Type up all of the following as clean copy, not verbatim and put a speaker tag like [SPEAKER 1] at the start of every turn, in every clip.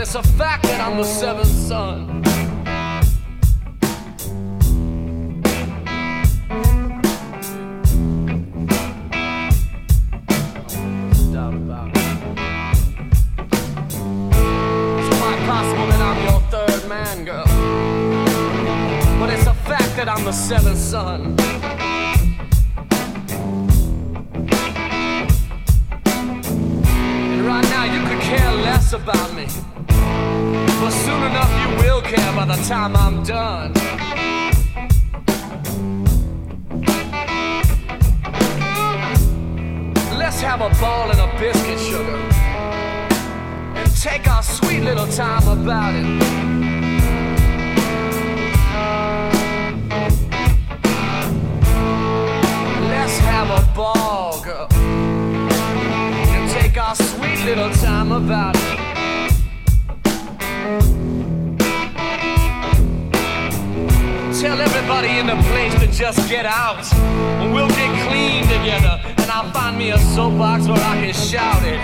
[SPEAKER 1] it's a fact that I'm the seventh son. Man, girl, but it's a fact that I'm the seventh son. And right now you could care less about me, but soon enough you will care by the time I'm done. Let's have a ball and a biscuit, sugar, and take our sweet little time about it. Have a ball, girl, and take our sweet little time about it. Tell everybody in the place to just get out, and we'll get clean together, and I'll find me a soapbox where I can shout it.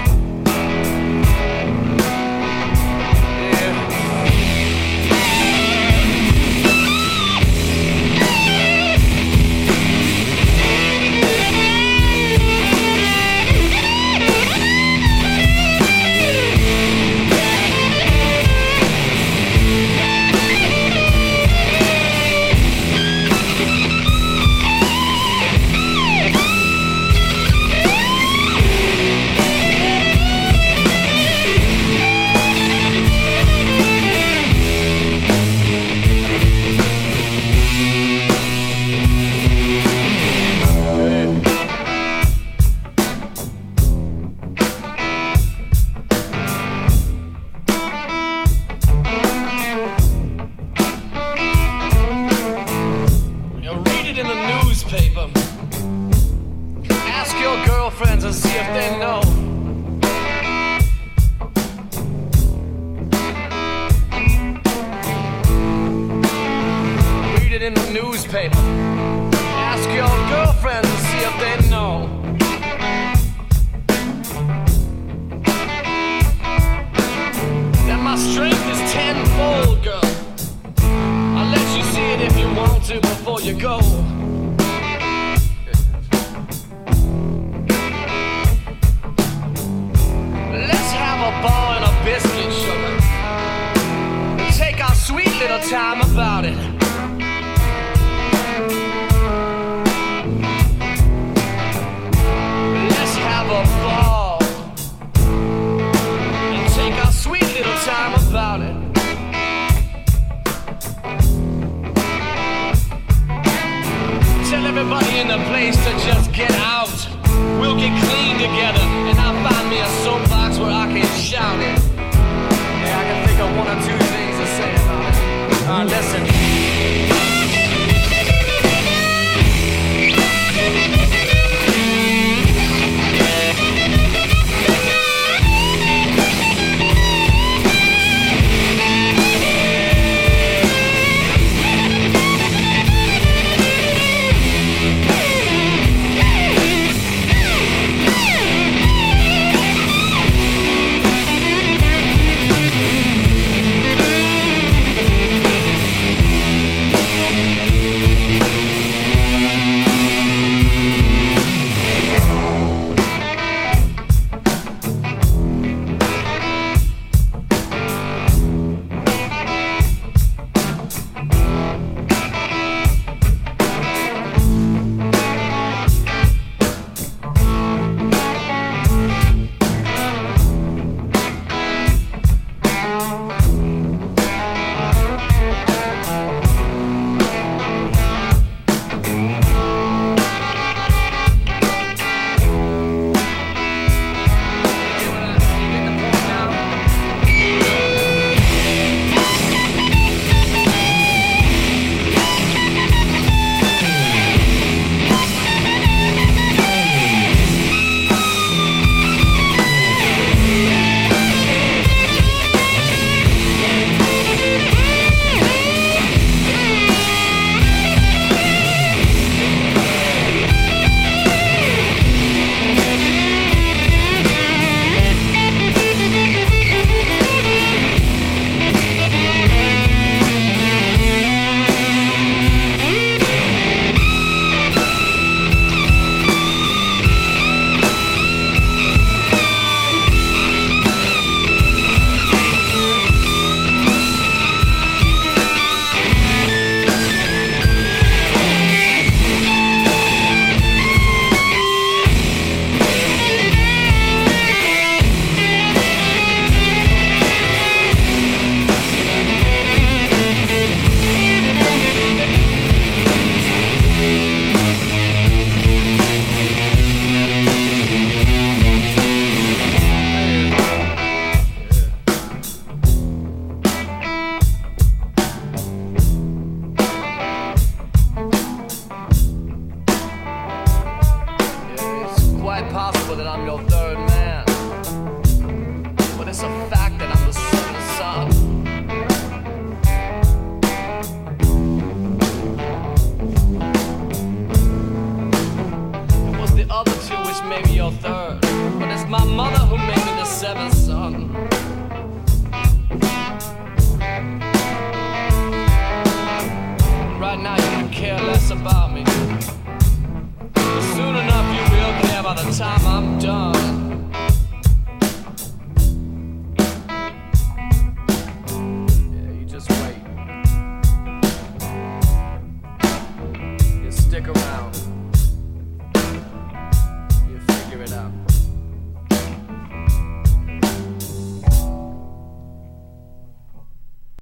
[SPEAKER 1] Ask your girlfriends and see if they know. Read it in the newspaper. Ask your girlfriends and see if they know. That my strength is tenfold, girl. I'll let you see it if you want to before you go. Ball and a biscuit, sugar. Take our sweet little time about it. Let's have a ball and take our sweet little time about it. maybe your third, but it's my mother who made me the seventh son. Right now you can care less about me, but soon enough you will care by the time I'm done. Yeah, you just wait. You stick around.